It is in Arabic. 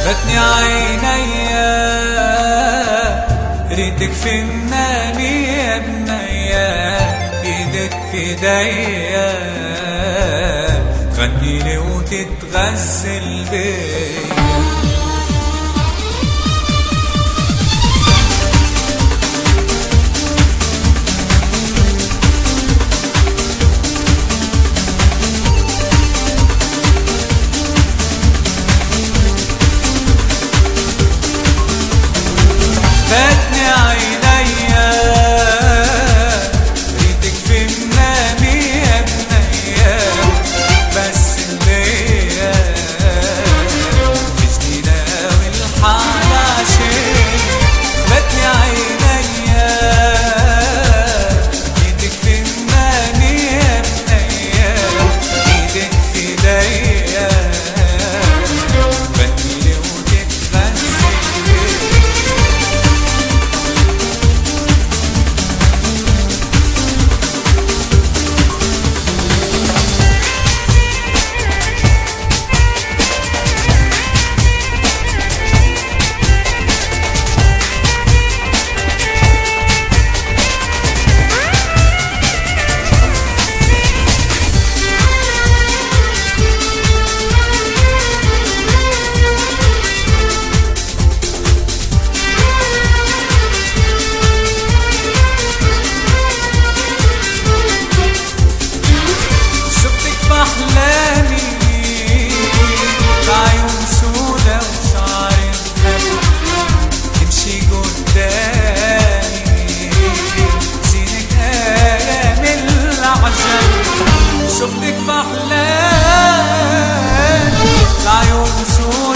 فاتني عينيا ريتك في منامي يا بنيا، ايدك في ايديا تغنيلي وتتغزل بيا. فاتني عينيا ريتك في منامي يا بنيا، بس بيا في جديدة والحال عشان. فاتني عينيا ريتك في منامي يا بنيا، ايدك في ايديا تغنيلي وتتغزل بيا. أحلامي بعيون سودا وشعر ذهبي، تمشي قدامي زينك آية من العجب. شفتك في أحلامي بعيون سودا